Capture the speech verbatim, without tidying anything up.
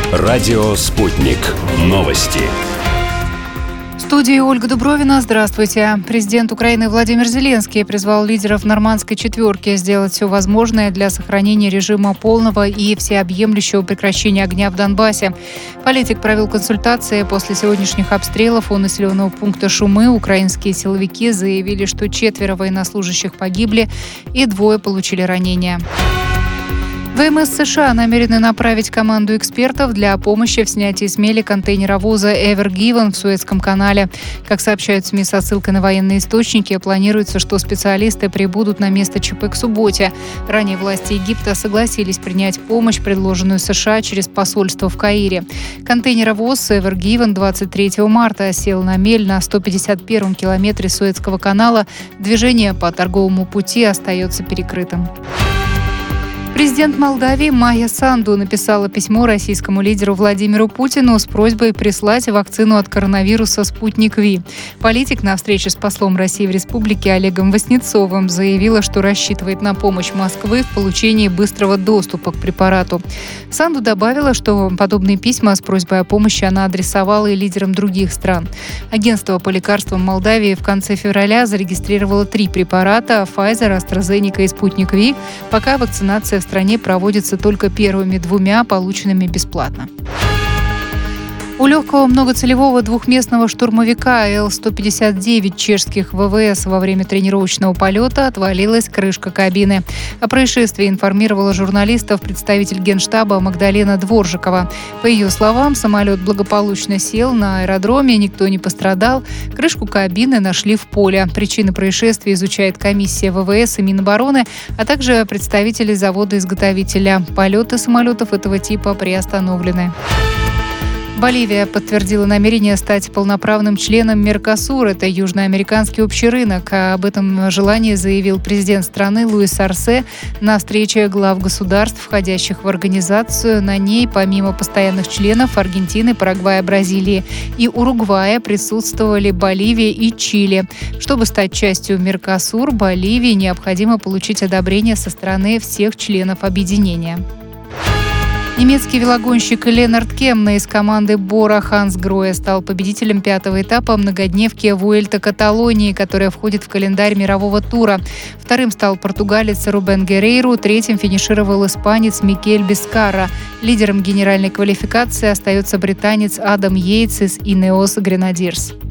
Радио «Спутник». Новости. В студии Ольга Дубровина. Здравствуйте. Президент Украины Владимир Зеленский призвал лидеров нормандской четверки сделать все возможное для сохранения режима полного и всеобъемлющего прекращения огня в Донбассе. Политик провел консультации после сегодняшних обстрелов у населенного пункта Шумы. Украинские силовики заявили, что четверо военнослужащих погибли и двое получили ранения. ВМС США намерены направить команду экспертов для помощи в снятии с мели контейнеровоза Ever Given в Суэцком канале. Как сообщают СМИ со ссылкой на военные источники, планируется, что специалисты прибудут на место ЧП к субботе. Ранее власти Египта согласились принять помощь, предложенную США через посольство в Каире. Контейнеровоз Ever Given двадцать третьего марта сел на мель на сто пятьдесят первом километре Суэцкого канала. Движение по торговому пути остается перекрытым. Президент Молдавии Майя Санду написала письмо российскому лидеру Владимиру Путину с просьбой прислать вакцину от коронавируса «Спутник Ви». Политик на встрече с послом России в республике Олегом Васнецовым заявила, что рассчитывает на помощь Москвы в получении быстрого доступа к препарату. Санду добавила, что подобные письма с просьбой о помощи она адресовала и лидерам других стран. Агентство по лекарствам Молдавии в конце февраля зарегистрировало три препарата – Pfizer, AstraZeneca и «Спутник Ви». Пока вакцинация в В стране проводится только первыми двумя, полученными бесплатно. У легкого многоцелевого двухместного штурмовика Эл сто пятьдесят девять чешских ВВС во время тренировочного полета отвалилась крышка кабины. О происшествии информировала журналистов представитель Генштаба Магдалена Дворжикова. По ее словам, самолет благополучно сел на аэродроме, никто не пострадал. Крышку кабины нашли в поле. Причины происшествия изучает комиссия ВВС и Минобороны, а также представители завода-изготовителя. Полеты самолетов этого типа приостановлены. Боливия подтвердила намерение стать полноправным членом Меркосур. Это южноамериканский общий рынок. Об этом желании заявил президент страны Луис Арсе на встрече глав государств, входящих в организацию. На ней, помимо постоянных членов Аргентины, Парагвая, Бразилии и Уругвая, присутствовали Боливия и Чили. Чтобы стать частью Меркосур, Боливии необходимо получить одобрение со стороны всех членов объединения. Немецкий велогонщик Ленард Кемна из команды Бора Хансгроя стал победителем пятого этапа многодневки Вуэльта Каталонии, которая входит в календарь мирового тура. Вторым стал португалец Рубен Герейру, третьим финишировал испанец Микель Бескарра. Лидером генеральной квалификации остается британец Адам Йейтс из Инеос Гренадирс.